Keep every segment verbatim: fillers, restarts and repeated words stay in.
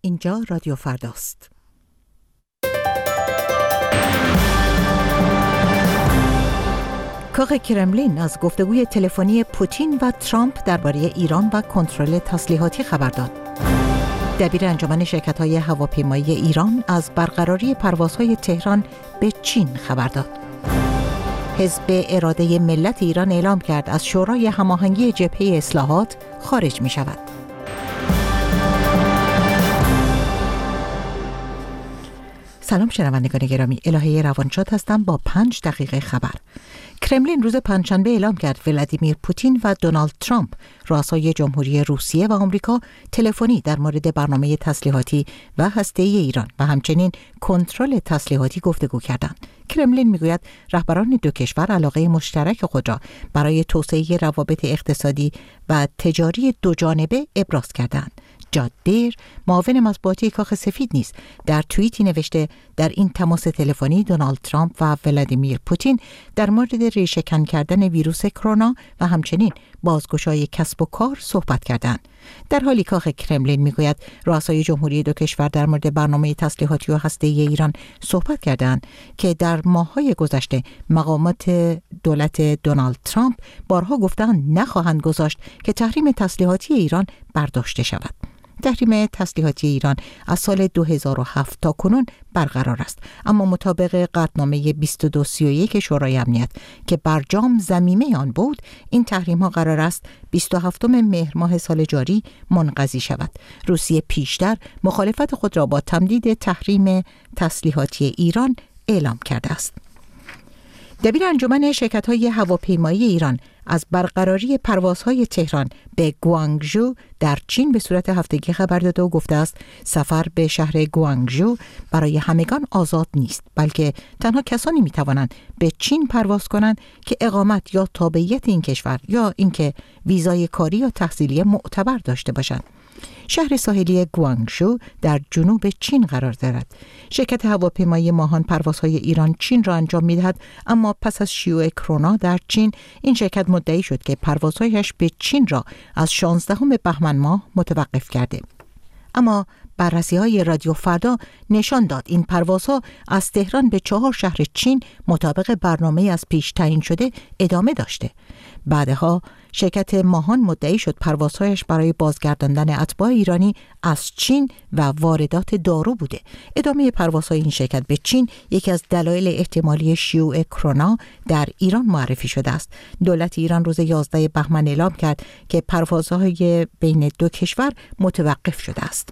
اینجا رادیو فرداست. کاخ کرملین از گفتگوی تلفنی پوتین و ترامپ درباره ایران و کنترل تسلیحاتی خبر داد. دبیر انجمن شرکت‌های هواپیمایی ایران از برقراری پروازهای تهران به چین خبر داد. حزب اراده ملت ایران اعلام کرد از شورای هماهنگی جبهه اصلاحات خارج می شود. سلام شنوندگان گرامی، الهه روانشاد هستم با پنج دقیقه خبر. کرملین روز پنجشنبه اعلام کرد ولادیمیر پوتین و دونالد ترامپ، رؤسای جمهوری روسیه و آمریکا، تلفنی در مورد برنامه تسلیحاتی و هسته‌ای ایران و همچنین کنترل تسلیحاتی گفتگو کردند. کرملین میگوید رهبران دو کشور علاقه مشترک خود را برای توسعه روابط اقتصادی و تجاری دوجانبه ابراز کردند. جاد بیر، معاون مطبوعاتی کاخ سفید نیز در توییتی نوشته در این تماس تلفنی دونالد ترامپ و ولادیمیر پوتین در مورد ریشه‌کن کردن ویروس کرونا و همچنین بازگشایی کسب و کار صحبت کردند. در حالی کاخ کرملین میگوید رؤسای جمهوری دو کشور در مورد برنامه تسلیحاتی و هسته‌ای ایران صحبت کردند که در ماه‌های گذشته مقامات دولت دونالد ترامپ بارها گفتند نخواهند گذاشت که تحریم تسلیحاتی ایران برداشته شود. تحریم تسلیحاتی ایران از سال دو هزار و هفت تا کنون برقرار است، اما مطابق قطعنامه بیست و دو سی و یک شورای امنیت که برجام ضمیمه آن بود، این تحریم ها قرار است بیست و هفتم مهر ماه سال جاری منقضی شود. روسیه پیشتر مخالفت خود را با تمدید تحریم تسلیحاتی ایران اعلام کرده است. دبیر انجمن شرکت‌های هواپیمایی ایران از برقراری پروازهای تهران به گوانگژو در چین به صورت هفتگی خبر داده و گفته است سفر به شهر گوانگژو برای همگان آزاد نیست، بلکه تنها کسانی می‌توانند به چین پرواز کنند که اقامت یا تابعیت این کشور یا اینکه ویزای کاری یا تحصیلی معتبر داشته باشند. شهر ساحلی گوانگژو در جنوب چین قرار دارد. شرکت هواپیمایی ماهان پروازهای ایران چین را انجام می‌دهد، اما پس از شیوع کرونا در چین این شرکت مدعی شد که پروازهایش به چین را از شانزدهم بهمن ماه متوقف کرده. اما بررسی‌های رادیو فردا نشان داد این پروازها از تهران به چهار شهر چین مطابق برنامه از پیش تعیین شده ادامه داشته. بعدها شرکت ماهان مدعی شد پروازهایش برای بازگرداندن اتباع ایرانی از چین و واردات دارو بوده. ادامه پروازهای این شرکت به چین یکی از دلایل احتمالی شیوع کرونا در ایران معرفی شده است. دولت ایران روز یازدهم بهمن اعلام کرد که پروازهای بین دو کشور متوقف شده است.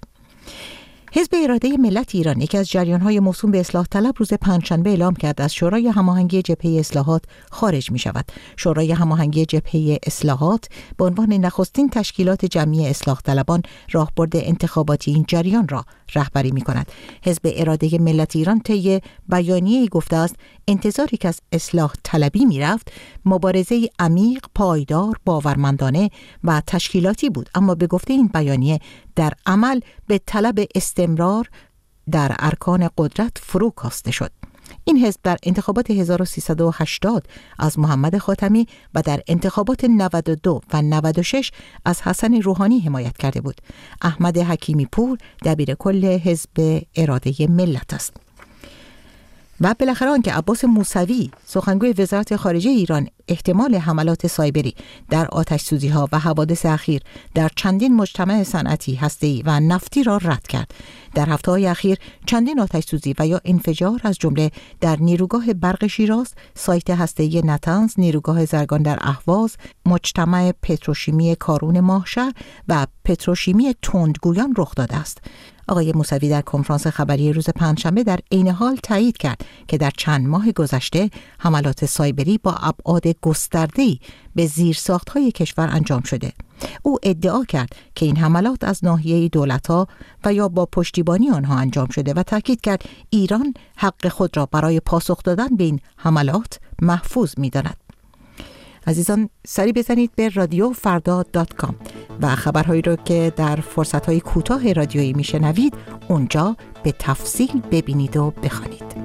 حزب اراده ملت ایران، یکی از جریان‌های موسوم به اصلاح طلب، روز پنجشنبه اعلام کرد از شورای هماهنگی جبهه اصلاحات خارج می شود. شورای هماهنگی جبهه اصلاحات به عنوان نخستین تشکیلات جمعی اصلاح طلبان راهبرد انتخاباتی این جریان را رهبری می کند. حزب اراده ملت ایران طی بیانیه‌ای گفته است انتظاری که از اصلاح طلبی می رفت مبارزه عمیق، پایدار، باورمندانه و تشکیلاتی بود، اما به گفته این بیانیه در عمل به طلب استمرار در ارکان قدرت فرو کاسته شد. این حزب در انتخابات هزار و سیصد و هشتاد از محمد خاتمی و در انتخابات نود و دو و نود و شش از حسن روحانی حمایت کرده بود. احمد حکیمی پور دبیر کل حزب اراده ملت است. و بالاخره آنکه عباس موسوی، سخنگوی وزارت خارجه ایران، احتمال حملات سایبری در آتش‌سوزی‌ها و حوادث اخیر در چندین مجتمع صنعتی، هسته‌ای و نفتی را رد کرد. در هفته‌های اخیر چندین آتش‌سوزی و یا انفجار از جمله در نیروگاه برق شیراز، سایت هسته‌ای نطنز، نیروگاه زرگان در اهواز، مجتمع پتروشیمی کارون ماهشهر و پتروشیمی تندگویان رخ داده است. آقای موسوی در کنفرانس خبری روز پنجشنبه در عین حال تایید کرد که در چند ماه گذشته حملات سایبری با ابعاد گسترده‌ای به زیرساخت‌های کشور انجام شده. او ادعا کرد که این حملات از ناحیه دولت‌ها و یا با پشتیبانی آنها انجام شده و تاکید کرد ایران حق خود را برای پاسخ دادن به این حملات محفوظ می‌داند. عزیزان، سری بزنید به رادیو فردا دات کام و خبرهایی رو که در فرصت‌های کوتاه رادیویی میشنوید اونجا به تفصیل ببینید و بخوانید.